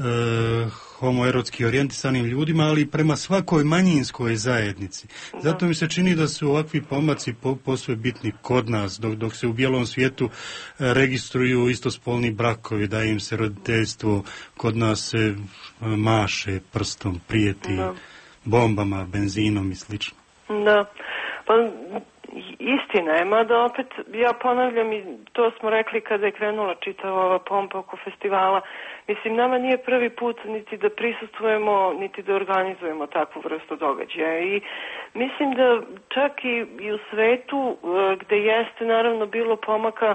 homoerotski orijentisanim ljudima, ali i prema svakoj manjinskoj zajednici. Da. Zato mi se čini da su ovakvi pomaci po, posve bitni kod nas, dok, dok se u bijelom svijetu registruju istospolni brakovi, da im se roditeljstvo, kod nas se maše prstom, prijeti da. bombama, benzinom i slično. Da, pa istina je, mada opet ja ponavljam i to smo rekli kada je krenula čitava ova pompa oko festivala. Mislim, nama nije prvi put niti da prisustvujemo, niti da organizujemo takvu vrstu događaja i mislim da čak i, i u svetu gde jeste naravno bilo pomaka,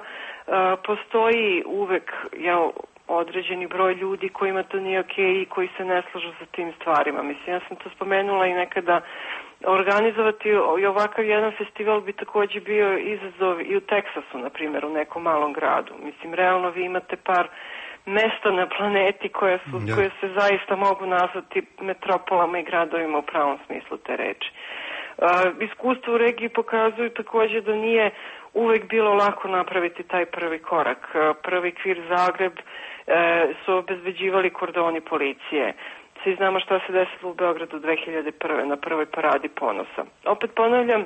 postoji uvek jel, određeni broj ljudi kojima to nije okej i koji se ne slažu sa tim stvarima. Mislim, ja sam to spomenula i nekada. Organizovati i ovakav jedan festival bi takođe bio izazov i u Teksasu, na primjer, u nekom malom gradu. Mislim, realno vi imate par mesta na planeti koje, su, ja. koje se zaista mogu nazvati metropolama i gradovima u pravom smislu te reči. Uh, iskustvo u regiji pokazuju takođe da nije uvek bilo lako napraviti taj prvi korak. Uh, prvi kvir Zagreb uh, su obezbeđivali kordoni policije. Svi znamo šta se desilo u Beogradu dve hiljade prve. na prvoj paradi ponosa. Opet ponavljam,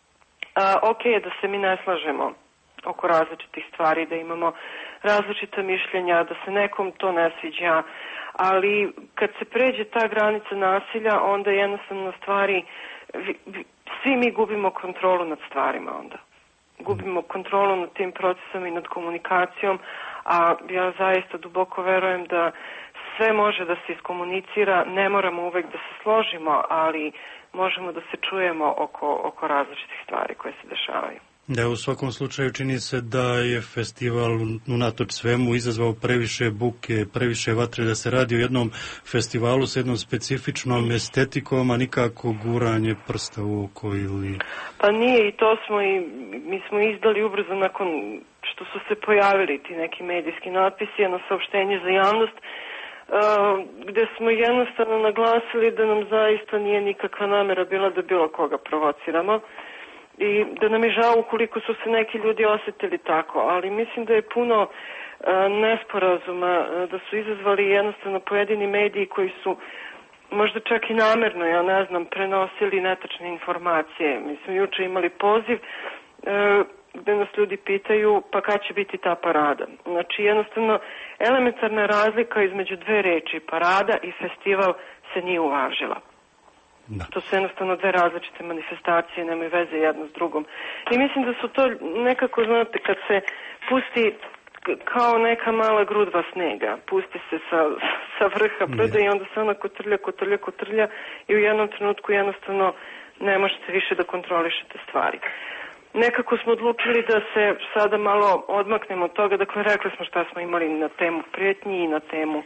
a, ok je da se mi ne slažemo oko različitih stvari, da imamo različita mišljenja, da se nekom to ne sviđa, ali kad se pređe ta granica nasilja, onda jednostavno stvari, vi, vi, svi mi gubimo kontrolu nad stvarima onda. Gubimo kontrolu nad tim procesom i nad komunikacijom, a ja zaista duboko verujem da sve može da se iskomunicira, ne moramo uvek da se složimo, ali možemo da se čujemo oko, oko različitih stvari koje se dešavaju. Da, u svakom slučaju čini se da je festival unatoč svemu izazvao previše buke, previše vatre, da se radi o jednom festivalu sa jednom specifičnom estetikom, a nikako guranje prsta u oko ili... Pa nije, i to smo i, mi smo izdali ubrzo nakon što su se pojavili ti neki medijski natpisi, jedno saopštenje za javnost, Uh, gde smo jednostavno naglasili da nam zaista nije nikakva namera bila da bilo koga provociramo i da nam je žao ukoliko su se neki ljudi osetili tako, ali mislim da je puno uh, nesporazuma, uh, da su izazvali jednostavno pojedini mediji koji su možda čak i namerno, ja ne znam, prenosili netačne informacije. Mi smo juče imali poziv uh, gde nas ljudi pitaju pa kad će biti ta parada. Znači jednostavno elementarna razlika između dve reči, parada i festival, se nije uvažila. Da. To su jednostavno dve različite manifestacije, nemaju veze jedno s drugom. I mislim da su to nekako, znate, kad se pusti kao neka mala grudva snega, pusti se sa, sa vrha brda i onda se ona kotrlja, kotrlja, kotrlja i u jednom trenutku jednostavno ne možete više da kontrolišete stvari. Nekako smo odlučili da se sada malo odmaknemo od toga, dakle rekli smo šta smo imali na temu prijetnji i na temu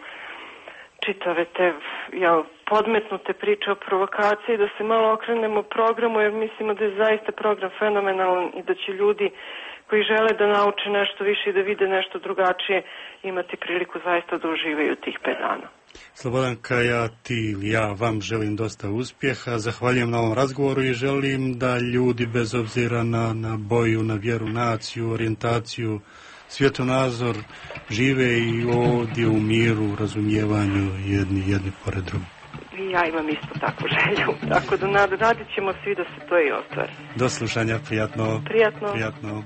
čitave te jel, podmetnute priče o provokaciji, da se malo okrenemo programu, jer mislimo da je zaista program fenomenalan i da će ljudi koji žele da nauče nešto više i da vide nešto drugačije imati priliku zaista da uživaju tih pet dana. Slobodanka, ja, ti ili ja vam želim dosta uspjeha, zahvaljujem na ovom razgovoru i želim da ljudi bez obzira na, na boju, na vjeru, naciju, orijentaciju, svjetonazor žive i ovdje u miru, razumijevanju jedni, jedni pored drugi. I ja imam isto takvu želju, tako da radit ćemo svi da se to i ostvari. Do slušanja, prijatno. Prijatno. Prijatno.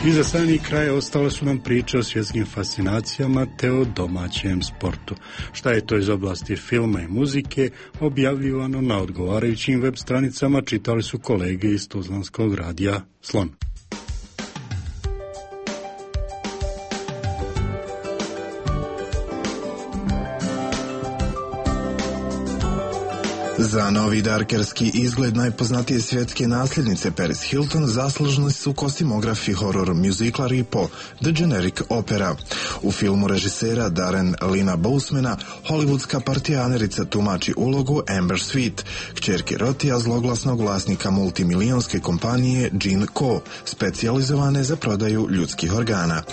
I za sami kraj ostale su nam priče o svjetskim fascinacijama te o domaćem sportu. Šta je to iz oblasti filma i muzike objavljivano na odgovarajućim web stranicama čitali su kolege iz Tuzlanskog radija Slon. Za novi darkerski izgled najpoznatije svjetske nasljednice Paris Hilton zaslužni su kostimograf i horror muziklar i po The Generic Opera. U filmu režisera Darren Lina Bousmana hollywoodska partijanerica tumači ulogu Amber Sweet, kćerke Rotija zloglasnog vlasnika multimilijonske kompanije Gene Co, specijalizovane za prodaju ljudskih organa.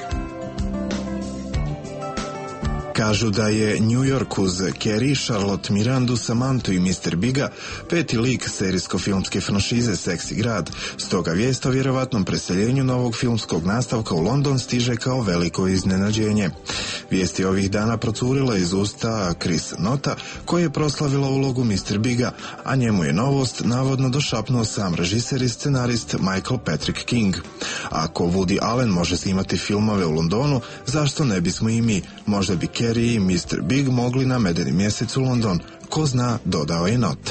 Kažu da je New York uz Carrie, Charlotte Mirandu, Samantu i mister Biga peti lik serijsko-filmske franšize Seksi grad, stoga vijest o vjerovatnom preseljenju novog filmskog nastavka u London stiže kao veliko iznenađenje. Vijest je ovih dana procurila iz usta Chris Nota, koji je proslavila ulogu mister Biga, a njemu je novost navodno došapnuo sam režiser i scenarist Michael Patrick King. Ako Woody Allen može snimati filmove u Londonu, zašto ne bismo i mi? Možda bi Carrie i mister Big mogli na medeni mjesec u London. Ko zna, dodao je Not.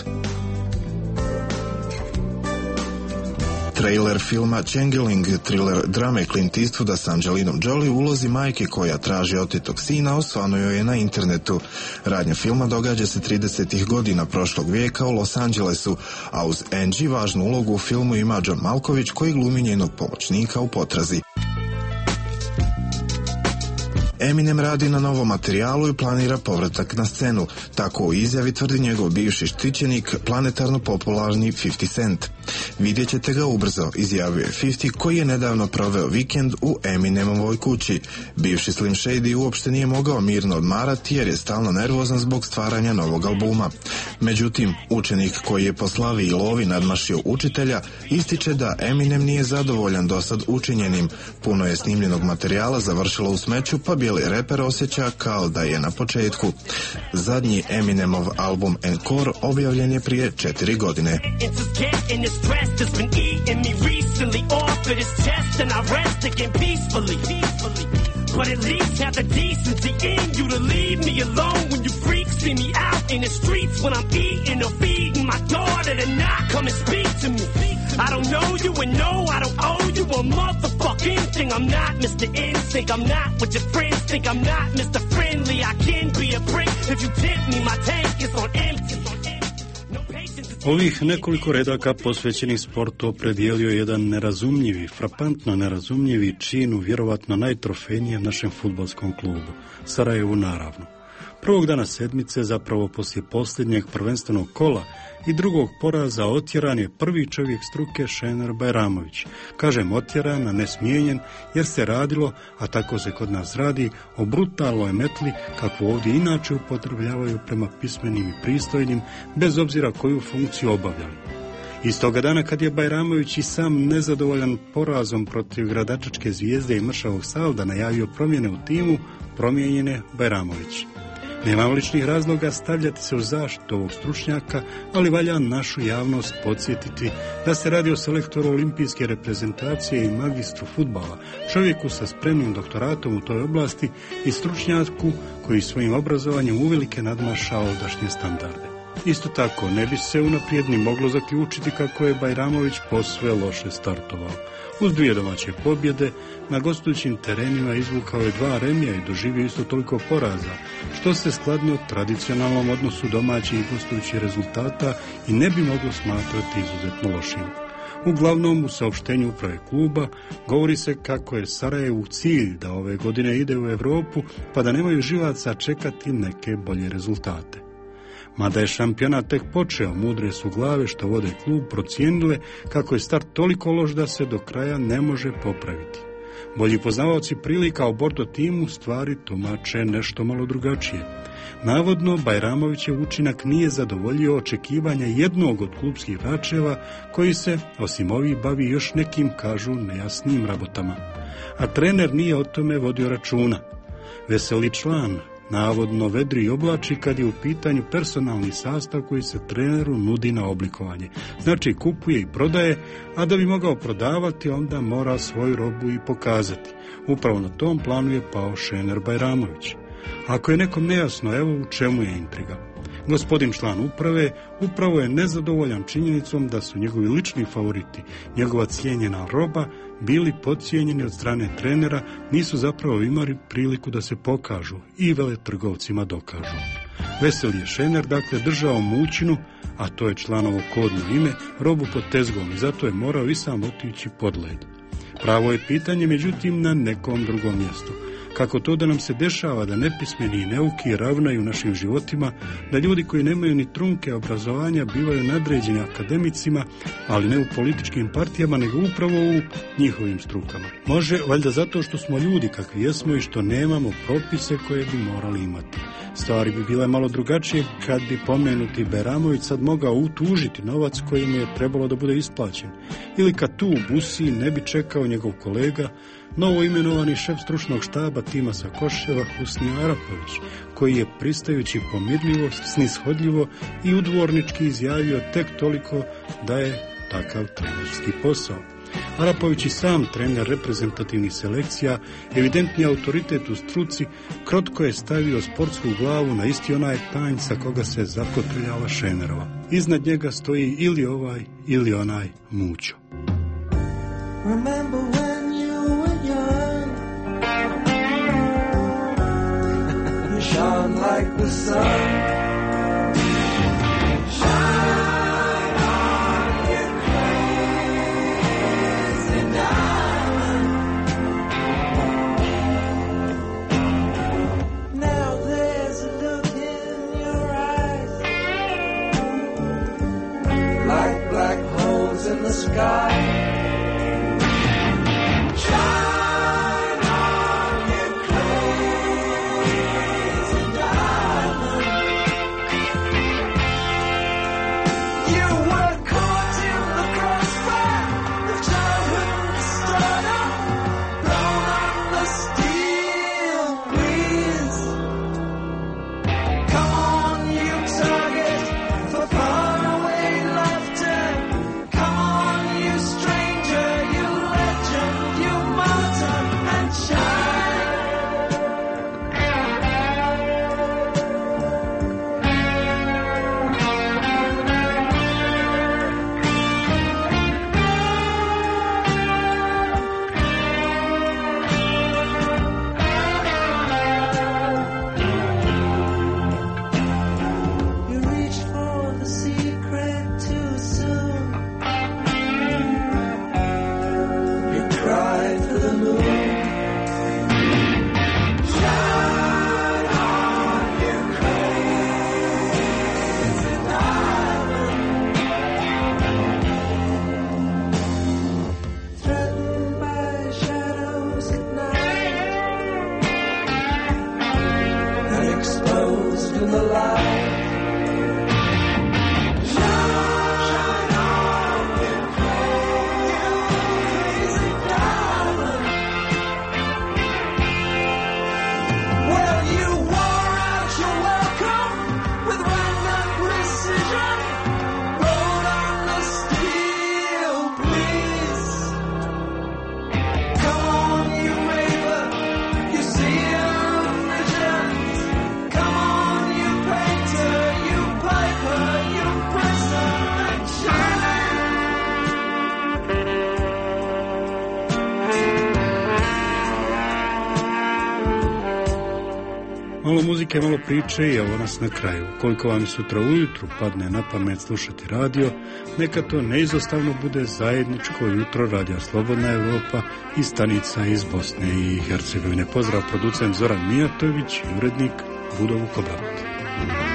Trailer filma Changeling, thriller drame Clint Eastwooda s Angelinom Jolie, ulozi majke koja traži otetog sina, osvanuo je na internetu. Radnja filma događa se tridesetih godina prošlog vijeka u Los Angelesu, a uz Angie važnu ulogu u filmu ima John Malkovich koji glumi njenog pomoćnika u potrazi. Eminem radi na novom materijalu i planira povratak na scenu. Tako u izjavi tvrdi njegov bivši štićenik, planetarno popularni fifty Cent. Vidjet ćete ga ubrzo, izjavio je fifty, koji je nedavno proveo vikend u Eminemovoj kući. Bivši Slim Shady uopšte nije mogao mirno odmarati jer je stalno nervozan zbog stvaranja novog albuma. Međutim, učenik koji je po slavi i lovi nadmašio učitelja ističe da Eminem nije zadovoljan dosad učinjenim. Puno je snimljenog materijala završilo u smeću, pa bijeli reper osjeća kao da je na početku. Zadnji Eminemov album Encore objavljen je prije četiri godine. But at least have the decency in you to leave me alone when you freaks see me out in the streets when I'm eating or feeding my daughter to not come and speak to me. I don't know you and no, I don't owe you a motherfucking thing. I'm not Mister Instinct, I'm not what your friends think. I'm not Mister Friendly, I can be a prick. If you tip me, my tank is on empty. Ovih nekoliko redaka posvećenih sportu opredijelio jedan nerazumljivi, frapantno nerazumljivi čin u vjerovatno najtrofejnijem našem fudbalskom klubu, Sarajevu naravno. Prvog dana sedmice, zapravo poslije posljednjeg prvenstvenog kola i drugog poraza, otjeran je prvi čovjek struke Šener Bajramović. Kažem otjeran, a ne smijenjen, jer se radilo, a tako se kod nas radi, o brutalnoj metli kakvu ovdje inače upotrebljavaju prema pismenim i pristojnim, bez obzira koju funkciju obavljali. Istoga dana kad je Bajramović i sam nezadovoljan porazom protiv Gradačačke Zvijezde i Mršavog Salda najavio promjene u timu, promijenjen je Bajramović. Nemam ličnih razloga stavljati se u zaštitu ovog stručnjaka, ali valja našu javnost podsjetiti da se radi o selektoru olimpijske reprezentacije i magistru fudbala, čovjeku sa spremnim doktoratom u toj oblasti i stručnjaku koji svojim obrazovanjem uvelike nadmaša ovdašnje standarde. Isto tako, ne bi se unaprijed ni moglo zaključiti kako je Bajramović posve loše startovao. Uz dvije domaće pobjede, na gostujućim terenima izvukao je dva remija i doživio isto toliko poraza, što se skladno tradicionalnom odnosu domaćih i gostujućih rezultata i ne bi moglo smatrati izuzetno lošim. Uglavnom, u saopštenju uprave kluba govori se kako je Sarajevu cilj da ove godine ide u Europu, pa da nemaju živaca čekati neke bolje rezultate. Mada je šampionat tek počeo, mudre su glave što vode klub procijenile kako je start toliko loš da se do kraja ne može popraviti. Bolji poznavaoci prilika o Bordo timu stvari tumače nešto malo drugačije. Navodno, Bajramovićev učinak nije zadovoljio očekivanja jednog od klubskih vračeva koji se, osim ovih, bavi još nekim, kažu, nejasnim rabotama. A trener nije o tome vodio računa. Veseli član navodno vedri i oblači kad je u pitanju personalni sastav koji se treneru nudi na oblikovanje. Znači kupuje i prodaje, a da bi mogao prodavati onda mora svoju robu i pokazati. Upravo na tom planu je pao Šener Bajramović. Ako je nekom nejasno, evo u čemu je intriga. Gospodin član uprave upravo je nezadovoljan činjenicom da su njegovi lični favoriti, njegova cijenjena roba, bili podcijenjeni od strane trenera, nisu zapravo imali priliku da se pokažu i veletrgovcima dokažu. Veseli je Šener, dakle, držao mućinu, a to je članovo kodno ime, robu pod tezgom i zato je morao i sam otići pod led. Pravo je pitanje, međutim, na nekom drugom mjestu. Kako to da nam se dešava da nepismeni i neuki ravnaju našim životima, da ljudi koji nemaju ni trunke obrazovanja bivaju nadređeni akademicima, ali ne u političkim partijama, nego upravo u njihovim strukama. Može, valjda zato što smo ljudi kakvi jesmo i što nemamo propise koje bi morali imati. Stvari bi bile malo drugačije kad bi pomenuti Bajramović sad mogao utužiti novac koji mu je trebalo da bude isplaćen. Ili kad tu u Busiji ne bi čekao njegov kolega, novo imenovani šef stručnog štaba tima sa Koševa, Husni Arapović, koji je pristajući pomirljivo, snishodljivo i udvornički izjavio tek toliko da je takav trenerski posao. Arapović i sam trener reprezentativnih selekcija, evidentni autoritet u struci, krotko je stavio sportsku glavu na isti onaj panj sa koga se zakotrljala Šenerova. Iznad njega stoji ili ovaj ili onaj Mućo. Remember when you were young, you shone like the sun. In the sky, shine on, you crazy diamond. You were caught in the crossfire of childhood stardom, blown on the steel breeze. Come on, you target for faraway laughter. Malo muzike, malo priče i evo nas na kraju. Koliko vam sutra ujutru padne na pamet slušati radio, neka to neizostavno bude zajedničko jutro radija Slobodna Evropa i stanica iz Bosne i Hercegovine. Pozdrav producent Zoran Mijatović i urednik Budovu Kobrot.